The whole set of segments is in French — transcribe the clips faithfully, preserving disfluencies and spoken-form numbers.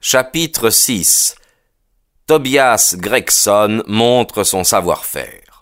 Chapitre six. Tobias Gregson montre son savoir-faire.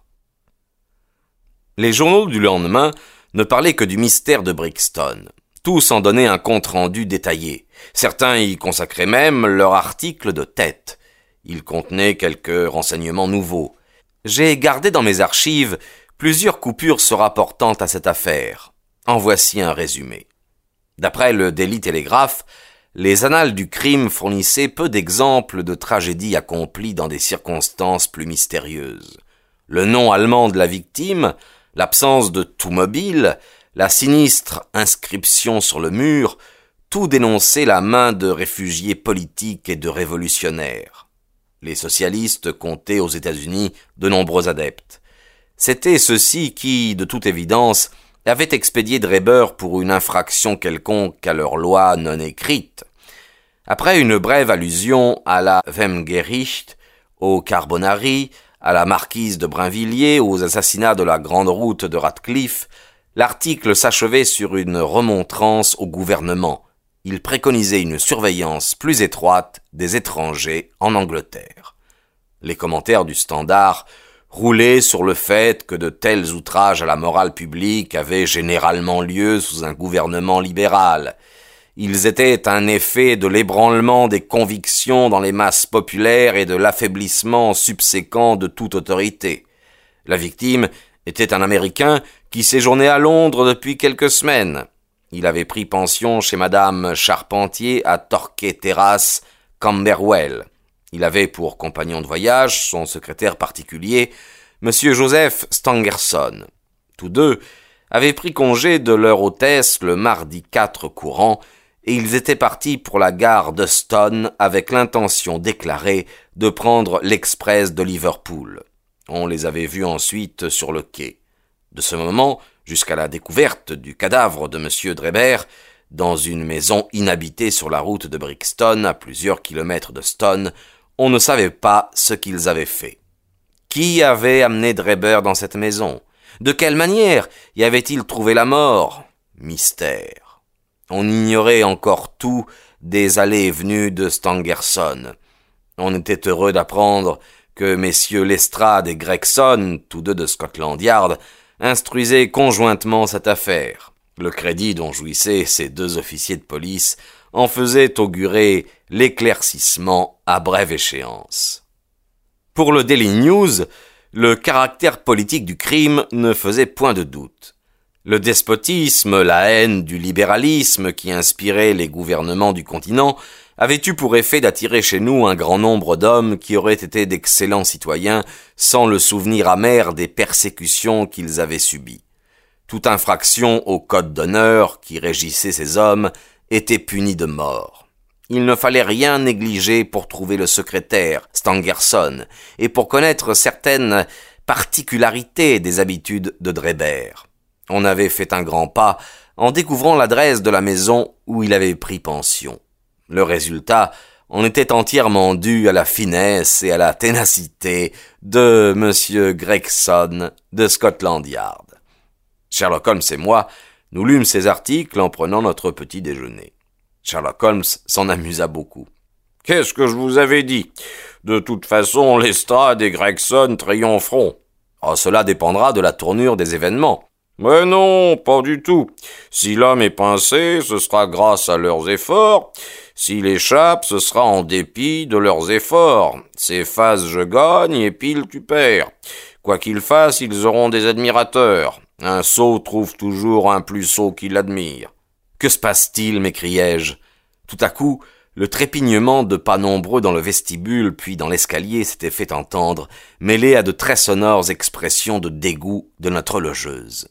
Les journaux du lendemain ne parlaient que du mystère de Brixton. Tous en donnaient un compte-rendu détaillé. Certains y consacraient même leur article de tête. Il contenait quelques renseignements nouveaux. J'ai gardé dans mes archives plusieurs coupures se rapportant à cette affaire. En voici un résumé. D'après le Daily Telegraph, les annales du crime fournissaient peu d'exemples de tragédies accomplies dans des circonstances plus mystérieuses. Le nom allemand de la victime, l'absence de tout mobile, la sinistre inscription sur le mur, tout dénonçait la main de réfugiés politiques et de révolutionnaires. Les socialistes comptaient aux États-Unis de nombreux adeptes. C'étaient ceux-ci qui, de toute évidence, avaient expédié Dreber pour une infraction quelconque à leur loi non écrite. Après une brève allusion à la Wemgericht, au Carbonari, à la marquise de Brinvilliers, aux assassinats de la grande route de Radcliffe, l'article s'achevait sur une remontrance au gouvernement. Il préconisait une surveillance plus étroite des étrangers en Angleterre. Les commentaires du Standard roulaient sur le fait que de tels outrages à la morale publique avaient généralement lieu sous un gouvernement libéral. Ils étaient un effet de l'ébranlement des convictions dans les masses populaires et de l'affaiblissement subséquent de toute autorité. La victime était un Américain qui séjournait à Londres depuis quelques semaines. Il avait pris pension chez Madame Charpentier à Torquay Terrace, Camberwell. Il avait pour compagnon de voyage son secrétaire particulier, Monsieur Joseph Stangerson. Tous deux avaient pris congé de leur hôtesse le mardi quatre courant, et ils étaient partis pour la gare d'Euston avec l'intention déclarée de prendre l'express de Liverpool. On les avait vus ensuite sur le quai. De ce moment jusqu'à la découverte du cadavre de Monsieur Dreber, dans une maison inhabitée sur la route de Brixton, à plusieurs kilomètres de Stone, on ne savait pas ce qu'ils avaient fait. Qui avait amené Dreber dans cette maison? De quelle manière y avait-il trouvé la mort? Mystère. On ignorait encore tout des allées et venues de Stangerson. On était heureux d'apprendre que messieurs Lestrade et Gregson, tous deux de Scotland Yard, instruisaient conjointement cette affaire. Le crédit dont jouissaient ces deux officiers de police en faisait augurer l'éclaircissement à brève échéance. Pour le Daily News, le caractère politique du crime ne faisait point de doute. Le despotisme, la haine du libéralisme qui inspirait les gouvernements du continent avaient eu pour effet d'attirer chez nous un grand nombre d'hommes qui auraient été d'excellents citoyens sans le souvenir amer des persécutions qu'ils avaient subies. Toute infraction au code d'honneur qui régissait ces hommes était punie de mort. Il ne fallait rien négliger pour trouver le secrétaire, Stangerson, et pour connaître certaines particularités des habitudes de Dreber. On avait fait un grand pas en découvrant l'adresse de la maison où il avait pris pension. Le résultat en était entièrement dû à la finesse et à la ténacité de Monsieur Gregson de Scotland Yard. Sherlock Holmes et moi, nous lûmes ces articles en prenant notre petit déjeuner. Sherlock Holmes s'en amusa beaucoup. « Qu'est-ce que je vous avais dit? De toute façon, Lestrade et Gregson triompheront. Oh, cela dépendra de la tournure des événements. » Mais non, pas du tout. Si l'homme est pincé, ce sera grâce à leurs efforts. S'il échappe, ce sera en dépit de leurs efforts. C'est face je gagne et pile tu perds. Quoi qu'ils fassent, ils auront des admirateurs. Un sot trouve toujours un plus sot qui l'admire. « Que se passe-t-il » m'écriai-je. Tout à coup, le trépignement de pas nombreux dans le vestibule puis dans l'escalier s'était fait entendre, mêlé à de très sonores expressions de dégoût de notre logeuse.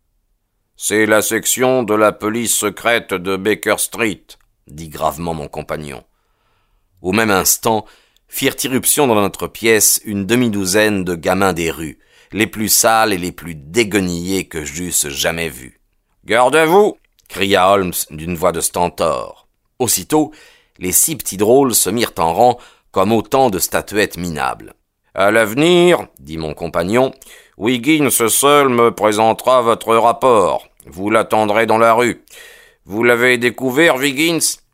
« C'est la section de la police secrète de Baker Street », dit gravement mon compagnon. Au même instant, firent irruption dans notre pièce une demi-douzaine de gamins des rues, les plus sales et les plus déguenillés que j'eusse jamais vus. « Gardez-vous » cria Holmes d'une voix de stentor. Aussitôt, les six petits drôles se mirent en rang comme autant de statuettes minables. « À l'avenir, dit mon compagnon, Wiggins seul me présentera votre rapport. Vous l'attendrez dans la rue. Vous l'avez découvert, Wiggins ? »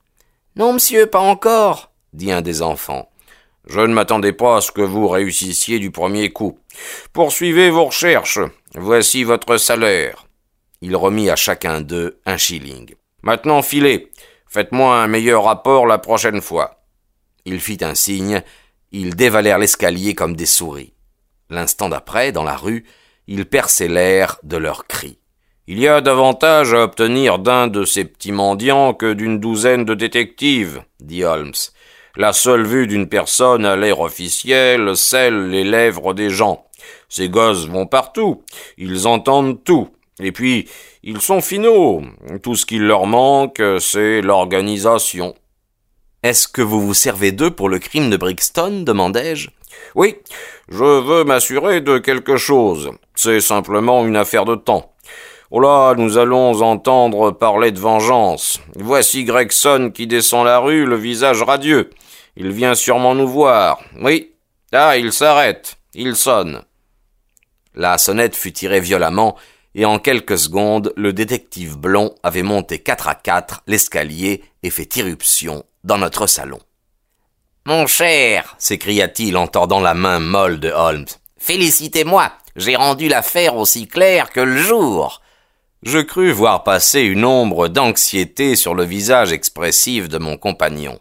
« Non, monsieur, pas encore. » dit un des enfants. « Je ne m'attendais pas à ce que vous réussissiez du premier coup. Poursuivez vos recherches. Voici votre salaire. » Il remit à chacun d'eux un shilling. « Maintenant, filez. Faites-moi un meilleur rapport la prochaine fois. » Il fit un signe. Ils dévalèrent l'escalier comme des souris. L'instant d'après, dans la rue, ils perçaient l'air de leurs cris. « Il y a davantage à obtenir d'un de ces petits mendiants que d'une douzaine de détectives, » dit Holmes. « La seule vue d'une personne à l'air officiel scelle les lèvres des gens. Ces gosses vont partout, ils entendent tout. Et puis, ils sont finaux. Tout ce qu'il leur manque, c'est l'organisation. » « Est-ce que vous vous servez d'eux pour le crime de Brixton ?» demandai-je. « Oui, je veux m'assurer de quelque chose. C'est simplement une affaire de temps. Oh là, nous allons entendre parler de vengeance. Voici Gregson qui descend la rue, le visage radieux. Il vient sûrement nous voir. Oui, ah, il s'arrête. Il sonne. » La sonnette fut tirée violemment, et en quelques secondes, le détective blond avait monté quatre à quatre l'escalier et fait irruption dans notre salon. « Mon cher !» s'écria-t-il en tordant la main molle de Holmes. « Félicitez-moi, j'ai rendu l'affaire aussi claire que le jour. » Je crus voir passer une ombre d'anxiété sur le visage expressif de mon compagnon.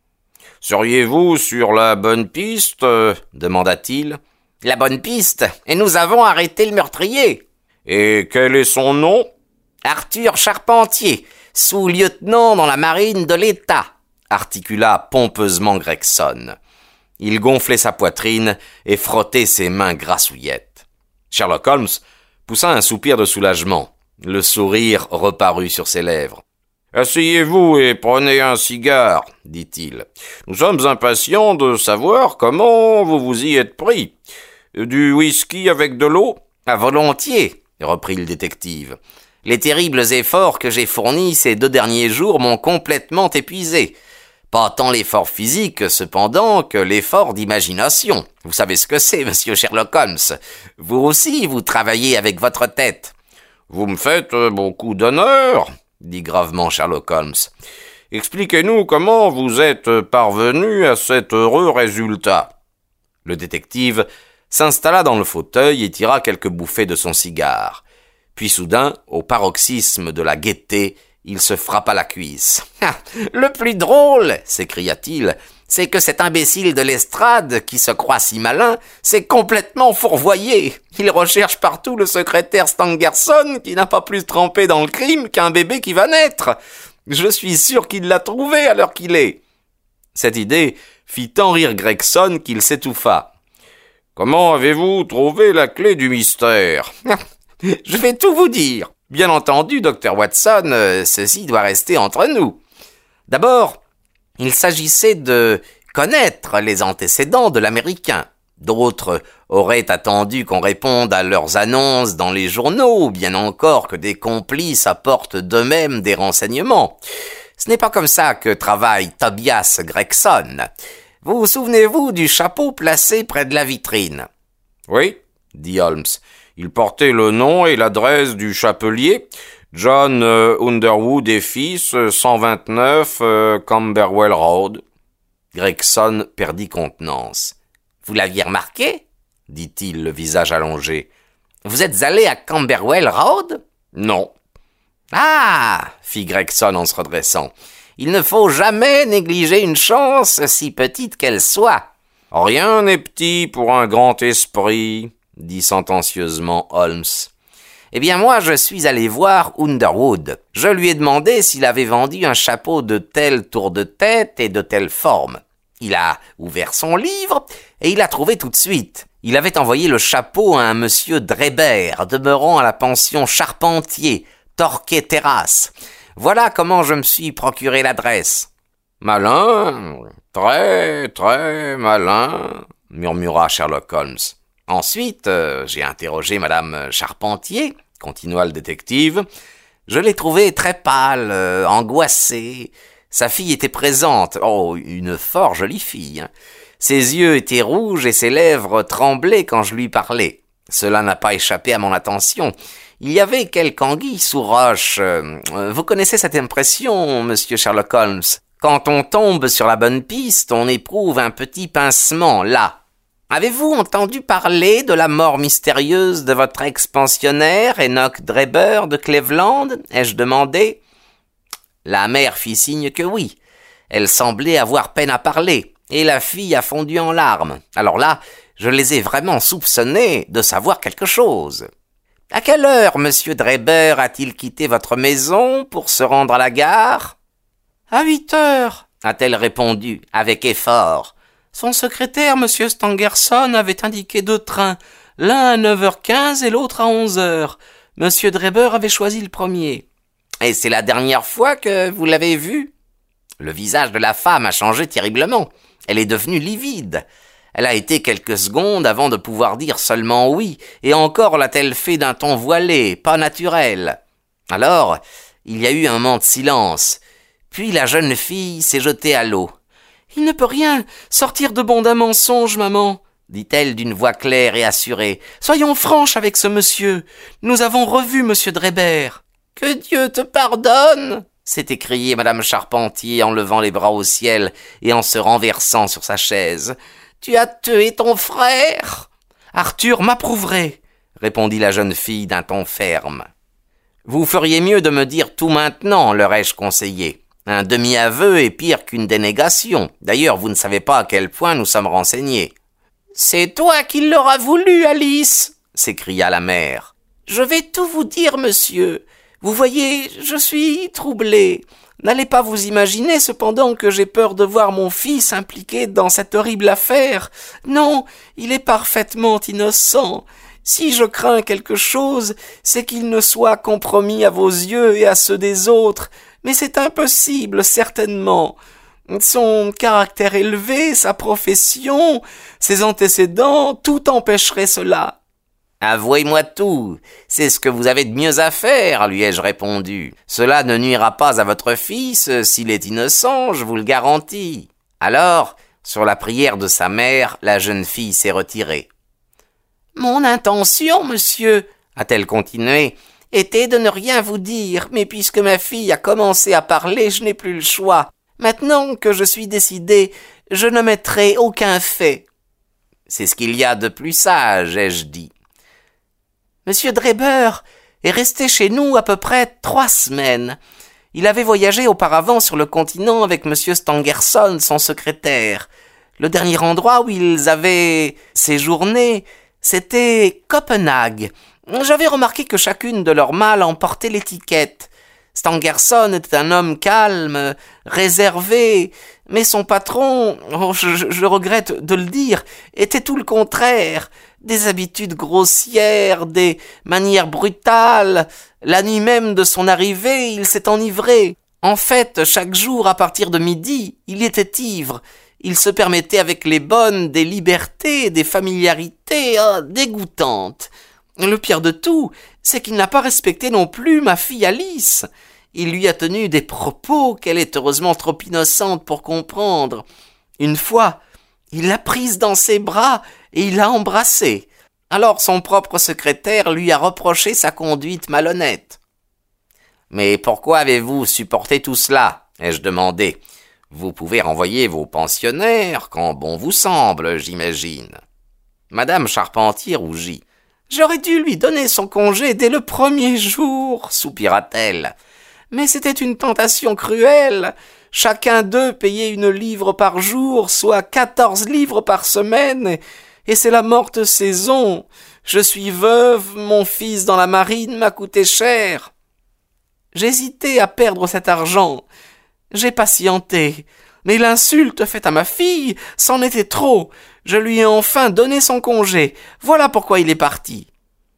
« Seriez-vous sur la bonne piste ?» demanda-t-il. « La bonne piste, et nous avons arrêté le meurtrier. »« Et quel est son nom ?»« Arthur Charpentier, sous-lieutenant dans la marine de l'État. » articula pompeusement Gregson. Il gonflait sa poitrine et frottait ses mains grassouillettes. Sherlock Holmes poussa un soupir de soulagement. Le sourire reparut sur ses lèvres. « Asseyez-vous et prenez un cigare, » dit-il. « Nous sommes impatients de savoir comment vous vous y êtes pris. Du whisky avec de l'eau ?»« À volontiers, » reprit le détective. « Les terribles efforts que j'ai fournis ces deux derniers jours m'ont complètement épuisé. Pas tant l'effort physique, cependant, que l'effort d'imagination. Vous savez ce que c'est, monsieur Sherlock Holmes. Vous aussi, vous travaillez avec votre tête. »« Vous me faites beaucoup d'honneur, » dit gravement Sherlock Holmes. « Expliquez-nous comment vous êtes parvenu à cet heureux résultat. » Le détective s'installa dans le fauteuil et tira quelques bouffées de son cigare. Puis soudain, au paroxysme de la gaieté, il se frappa la cuisse. Ah, « Le plus drôle, s'écria-t-il, c'est que cet imbécile de l'estrade, qui se croit si malin, s'est complètement fourvoyé. Il recherche partout le secrétaire Stangerson, qui n'a pas plus trempé dans le crime qu'un bébé qui va naître. Je suis sûr qu'il l'a trouvé à l'heure qu'il est. » Cette idée fit tant rire Gregson qu'il s'étouffa. « Comment avez-vous trouvé la clé du mystère ?»« Je vais tout vous dire. Bien entendu, docteur Watson, euh, ceci doit rester entre nous. D'abord, il s'agissait de connaître les antécédents de l'Américain. D'autres auraient attendu qu'on réponde à leurs annonces dans les journaux, ou bien encore que des complices apportent d'eux-mêmes des renseignements. Ce n'est pas comme ça que travaille Tobias Gregson. Vous souvenez-vous du chapeau placé près de la vitrine ? »« Oui, » dit Holmes. Il portait le nom et l'adresse du chapelier, John euh, Underwood et fils, cent vingt-neuf euh, Camberwell Road. Gregson perdit contenance. « Vous l'aviez remarqué ?» dit-il, le visage allongé. « Vous êtes allé à Camberwell Road ?»« Non. »« Ah !» fit Gregson en se redressant. « Il ne faut jamais négliger une chance, si petite qu'elle soit. »« Rien n'est petit pour un grand esprit. » dit sentencieusement Holmes. « Eh bien moi, je suis allé voir Underwood. Je lui ai demandé s'il avait vendu un chapeau de tel tour de tête et de telle forme. Il a ouvert son livre et il a trouvé tout de suite. Il avait envoyé le chapeau à un monsieur Drebert, demeurant à la pension Charpentier, Torquay Terrasse. Voilà comment je me suis procuré l'adresse. »« Malin, très, très malin, » murmura Sherlock Holmes. Ensuite, euh, j'ai interrogé madame Charpentier, continua le détective. Je l'ai trouvée très pâle, euh, angoissée. Sa fille était présente. Oh, une fort jolie fille. Hein. Ses yeux étaient rouges et ses lèvres tremblaient quand je lui parlais. Cela n'a pas échappé à mon attention. Il y avait quelque anguille sous roche. Euh, vous connaissez cette impression, monsieur Sherlock Holmes, Quand on tombe sur la bonne piste, on éprouve un petit pincement, là. Avez-vous entendu parler de la mort mystérieuse de votre ex-pensionnaire, Enoch Drebber de Cleveland? Ai-je demandé. La mère fit signe que oui. Elle semblait avoir peine à parler, et la fille a fondu en larmes. Alors là, je les ai vraiment soupçonnés de savoir quelque chose. À quelle heure monsieur Drebber a-t-il quitté votre maison pour se rendre à la gare? À huit heures, a-t-elle répondu avec effort. Son secrétaire, monsieur Stangerson, avait indiqué deux trains, l'un à neuf heures quinze et l'autre à onze heures. Monsieur Drebber avait choisi le premier. Et c'est la dernière fois que vous l'avez vu? Le visage de la femme a changé terriblement. Elle est devenue livide. Elle a été quelques secondes avant de pouvoir dire seulement oui, et encore l'a-t-elle fait d'un ton voilé, pas naturel. Alors, il y a eu un moment de silence. Puis la jeune fille s'est jetée à l'eau. « Il ne peut rien sortir de bon d'un mensonge, maman, » dit-elle d'une voix claire et assurée. « Soyons franches avec ce monsieur. Nous avons revu monsieur Drebber. »« Que Dieu te pardonne !» s'est écriée madame Charpentier en levant les bras au ciel et en se renversant sur sa chaise. « Tu as tué ton frère !»« Arthur m'approuverait, » répondit la jeune fille d'un ton ferme. « Vous feriez mieux de me dire tout maintenant, leur ai-je conseillé. Un demi-aveu est pire qu'une dénégation. D'ailleurs, vous ne savez pas à quel point nous sommes renseignés. »« C'est toi qui l'auras voulu, Alice !» s'écria la mère. « Je vais tout vous dire, monsieur. Vous voyez, je suis troublée. N'allez pas vous imaginer cependant que j'ai peur de voir mon fils impliqué dans cette horrible affaire. Non, il est parfaitement innocent. Si je crains quelque chose, c'est qu'il ne soit compromis à vos yeux et à ceux des autres. Mais c'est impossible, certainement. Son caractère élevé, sa profession, ses antécédents, tout empêcherait cela. « Avouez-moi tout, c'est ce que vous avez de mieux à faire, lui ai-je répondu. Cela ne nuira pas à votre fils s'il est innocent, je vous le garantis. » Alors, sur la prière de sa mère, la jeune fille s'est retirée. « Mon intention, monsieur, a-t-elle continué, était de ne rien vous dire, mais puisque ma fille a commencé à parler, je n'ai plus le choix. Maintenant que je suis décidé, je ne mettrai aucun fait. »« C'est ce qu'il y a de plus sage, ai-je dit. » Monsieur Drebber est resté chez nous à peu près trois semaines. Il avait voyagé auparavant sur le continent avec monsieur Stangerson, son secrétaire. Le dernier endroit où ils avaient séjourné, c'était Copenhague. J'avais remarqué que chacune de leurs malles en portait l'étiquette. Stangerson était un homme calme, réservé, mais son patron, oh, je, je regrette de le dire, était tout le contraire. Des habitudes grossières, des manières brutales. La nuit même de son arrivée, il s'est enivré. En fait, chaque jour, à partir de midi, il était ivre. Il se permettait avec les bonnes des libertés, des familiarités oh, dégoûtantes. Le pire de tout, c'est qu'il n'a pas respecté non plus ma fille Alice. Il lui a tenu des propos qu'elle est heureusement trop innocente pour comprendre. Une fois, il l'a prise dans ses bras et il l'a embrassée. Alors son propre secrétaire lui a reproché sa conduite malhonnête. « Mais pourquoi avez-vous supporté tout cela ?» ai-je demandé. « Vous pouvez renvoyer vos pensionnaires quand bon vous semble, j'imagine. » Madame Charpentier rougit. « J'aurais dû lui donner son congé dès le premier jour, soupira-t-elle. Mais c'était une tentation cruelle. Chacun d'eux payait une livre par jour, soit quatorze livres par semaine, et c'est la morte saison. Je suis veuve, mon fils dans la marine m'a coûté cher. J'hésitais à perdre cet argent. J'ai patienté. Mais l'insulte faite à ma fille, c'en était trop. Je lui ai enfin donné son congé. Voilà pourquoi il est parti.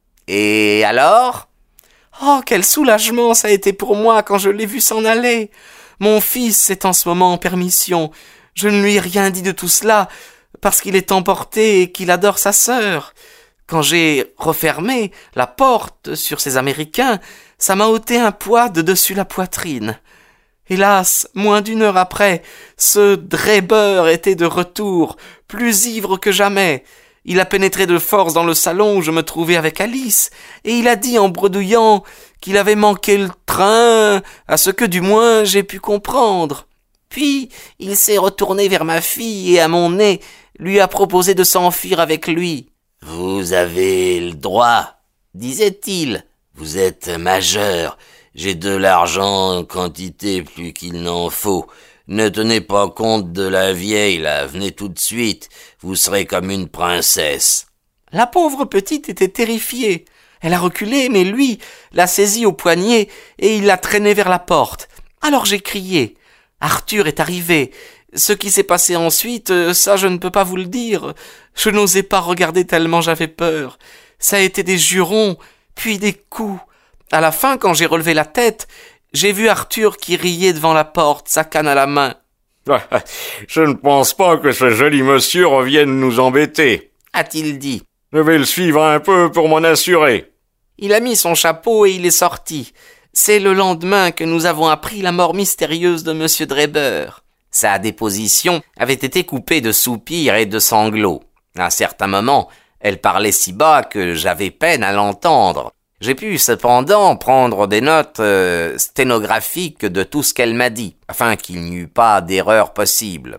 Et alors ? Oh, quel soulagement ça a été pour moi quand je l'ai vu s'en aller. Mon fils est en ce moment en permission. Je ne lui ai rien dit de tout cela, parce qu'il est emporté et qu'il adore sa sœur. Quand j'ai refermé la porte sur ces Américains, ça m'a ôté un poids de dessus la poitrine. Hélas, moins d'une heure après, ce Drebber était de retour, plus ivre que jamais. Il a pénétré de force dans le salon où je me trouvais avec Alice, et il a dit en bredouillant qu'il avait manqué le train, à ce que du moins j'ai pu comprendre. Puis, il s'est retourné vers ma fille et à mon nez, lui a proposé de s'enfuir avec lui. « Vous avez le droit, disait-il. Vous êtes majeur. J'ai de l'argent en quantité plus qu'il n'en faut. Ne tenez pas compte de la vieille, là. Venez tout de suite. Vous serez comme une princesse. » La pauvre petite était terrifiée. Elle a reculé, mais lui l'a saisie au poignet et il l'a traînée vers la porte. Alors j'ai crié. Arthur est arrivé. Ce qui s'est passé ensuite, ça je ne peux pas vous le dire. Je n'osais pas regarder tellement j'avais peur. Ça a été des jurons, puis des coups. À la fin, quand j'ai relevé la tête, j'ai vu Arthur qui riait devant la porte, sa canne à la main. « Je ne pense pas que ce joli monsieur revienne nous embêter, » a-t-il dit. « Je vais le suivre un peu pour m'en assurer. » Il a mis son chapeau et il est sorti. C'est le lendemain que nous avons appris la mort mystérieuse de Monsieur Drebber. Sa déposition avait été coupée de soupirs et de sanglots. À un certain moment, elle parlait si bas que j'avais peine à l'entendre. J'ai pu cependant prendre des notes euh, sténographiques de tout ce qu'elle m'a dit, afin qu'il n'y eût pas d'erreur possible.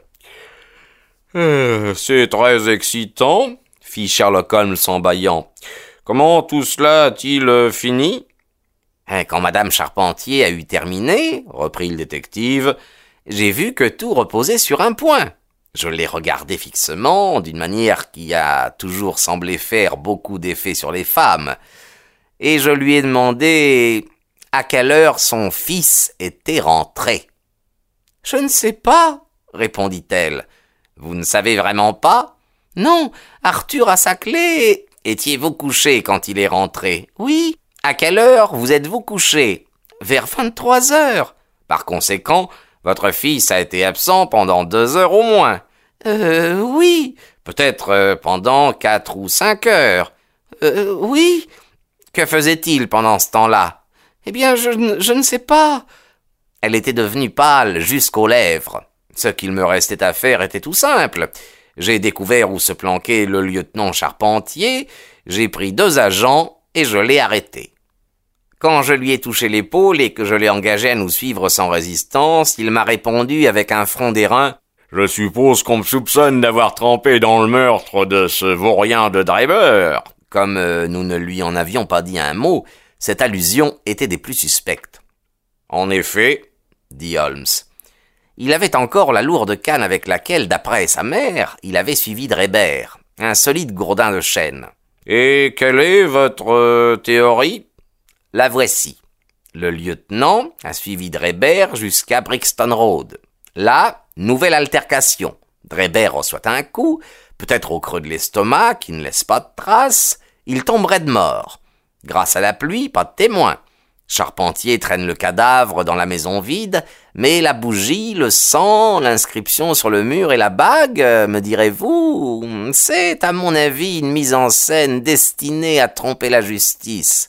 Euh, « C'est très excitant, » fit Sherlock Holmes en bâillant. « Comment tout cela a-t-il fini ?» Quand Madame Charpentier a eu terminé, reprit le détective, j'ai vu que tout reposait sur un point. Je l'ai regardé fixement, d'une manière qui a toujours semblé faire beaucoup d'effet sur les femmes, et je lui ai demandé à quelle heure son fils était rentré. « Je ne sais pas, » répondit-elle. « Vous ne savez vraiment pas ?»« Non, Arthur a sa clé. » « Étiez-vous couché quand il est rentré ?»« Oui. » « À quelle heure vous êtes-vous couché ?»« Vers vingt-trois heures. » « Par conséquent, votre fils a été absent pendant deux heures au moins. »« Euh, oui. »« Peut-être euh, pendant quatre ou cinq heures. »« Euh, oui. » « Que faisait-il pendant ce temps-là ?»« Eh bien, je, je ne sais pas. » Elle était devenue pâle jusqu'aux lèvres. Ce qu'il me restait à faire était tout simple. J'ai découvert où se planquait le lieutenant Charpentier, j'ai pris deux agents et je l'ai arrêté. Quand je lui ai touché l'épaule et que je l'ai engagé à nous suivre sans résistance, il m'a répondu avec un front d'airain « Je suppose qu'on me soupçonne d'avoir trempé dans le meurtre de ce vaurien de Drebber. » Comme euh, nous ne lui en avions pas dit un mot, cette allusion était des plus suspectes. « En effet, » dit Holmes. Il avait encore la lourde canne avec laquelle, d'après sa mère, il avait suivi Drebber, un solide gourdin de chêne. « Et quelle est votre euh, théorie ?» La voici. Le lieutenant a suivi Drebber jusqu'à Brixton Road. Là, nouvelle altercation. Drebber reçoit un coup, peut-être au creux de l'estomac, qui ne laisse pas de traces. Il tomberait de mort. Grâce à la pluie, pas de témoin. Charpentier traîne le cadavre dans la maison vide, mais la bougie, le sang, l'inscription sur le mur et la bague, me direz-vous, c'est à mon avis une mise en scène destinée à tromper la justice.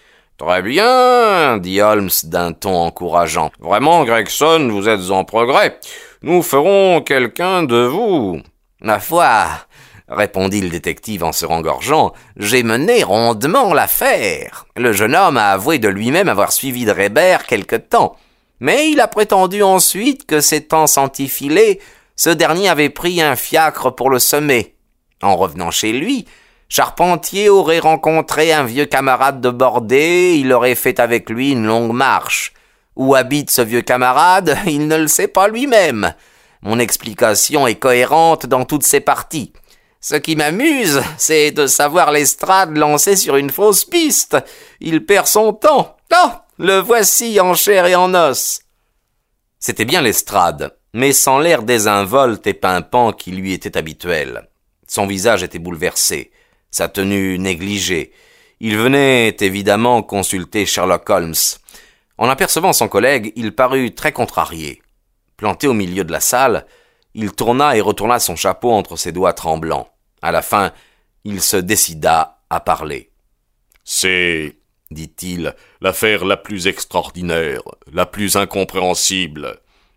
« Très bien, » dit Holmes d'un ton encourageant. « Vraiment, Gregson, vous êtes en progrès. Nous ferons quelqu'un de vous. »« Ma foi, » répondit le détective en se rengorgeant, « j'ai mené rondement l'affaire. Le jeune homme a avoué de lui-même avoir suivi Drebber quelque temps, mais il a prétendu ensuite que s'étant senti filer, ce dernier avait pris un fiacre pour le semer. En revenant chez lui, Charpentier aurait rencontré un vieux camarade de bordée, il aurait fait avec lui une longue marche. Où habite ce vieux camarade, il ne le sait pas lui-même. Mon explication est cohérente dans toutes ses parties. Ce qui m'amuse, c'est de savoir Lestrade lancé sur une fausse piste. Il perd son temps. Ah, le voici en chair et en os. » C'était bien Lestrade, mais sans l'air désinvolte et pimpant qui lui était habituel. Son visage était bouleversé. Sa tenue négligée. Il venait évidemment consulter Sherlock Holmes. En apercevant son collègue, il parut très contrarié. Planté au milieu de la salle, il tourna et retourna son chapeau entre ses doigts tremblants. À la fin, il se décida à parler. « C'est, dit-il, l'affaire la plus extraordinaire, la plus incompréhensible. »«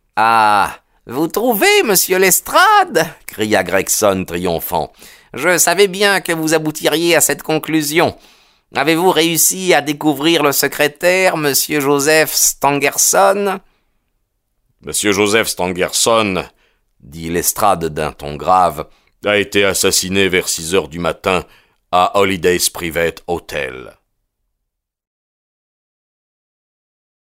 Ah, vous trouvez, monsieur Lestrade ?» cria Gregson triomphant. Je savais bien que vous aboutiriez à cette conclusion. Avez-vous réussi à découvrir le secrétaire, monsieur Joseph Stangerson ? Monsieur Joseph Stangerson, dit Lestrade d'un ton grave, a été assassiné vers six heures du matin à Holiday's Private Hotel.